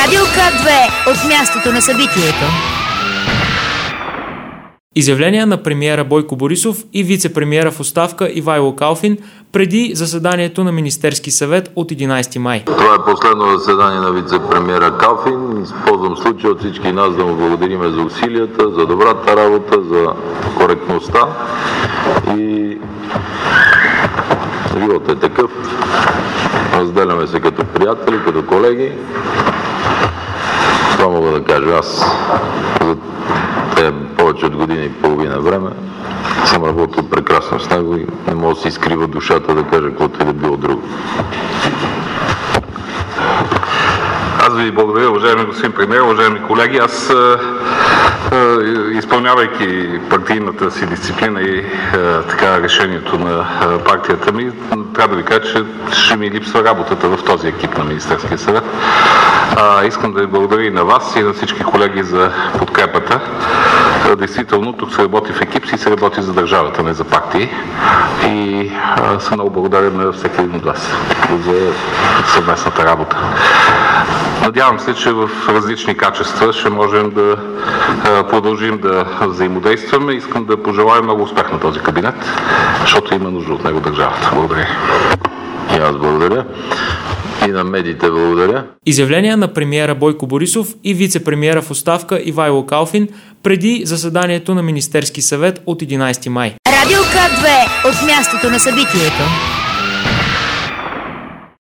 Радио К2 от мястото на събитието. Изявления на премиера Бойко Борисов и вице-премиера в оставка Ивайло Калфин преди заседанието на Министерски съвет от 11 май. Това е последно заседание на вице-премиера Калфин. Използвам случая от всички нас да му благодарим за усилията, за добрата работа, за коректността. И животът е такъв. Разделяме се като приятели, като колеги. Това мога да кажа аз. За повече от година и половина време съм работил прекрасно с него и не мога да си изкрива душата да кажа каквото и да било друго. Аз ви благодаря, уважаеми господин премиер, уважаеми колеги. Аз, изпълнявайки партийната си дисциплина и така решението на партията ми, трябва да ви кажа, че ще ми липсва работата в този екип на Министерския съвет. Искам да ви благодаря и на вас, и на всички колеги за подкрепата. Действително, тук се работи в екип, си се работи за държавата, не за партии. И съм много благодарен на всеки един от вас за съвместната работа. Надявам се, че в различни качества ще можем да продължим да взаимодействаме. Искам да пожелая много успех на този кабинет, защото има нужда от него държавата. Благодаря. И аз благодаря. И на медиите благодаря. Изявления на премиера Бойко Борисов и вице-премиера в оставка Ивайло Калфин преди заседанието на Министерски съвет от 11 май. Радио К2 от мястото на събитието.